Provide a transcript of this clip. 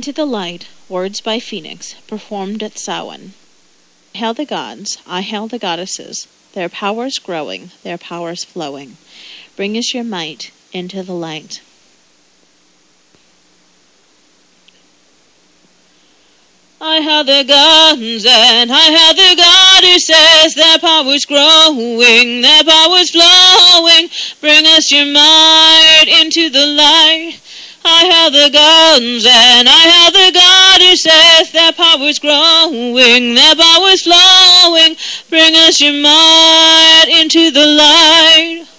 Into the light, words by Phoenix, performed at Samhain. I hail the gods, I hail the goddesses, their powers growing, their powers flowing. Bring us your might into the light. I hail the gods and I hail the goddesses, their powers growing, their powers flowing. Bring us your might into the light. I hail the gods and I hail the goddesses, their powers growing, their powers flowing. Bring us your might into the light.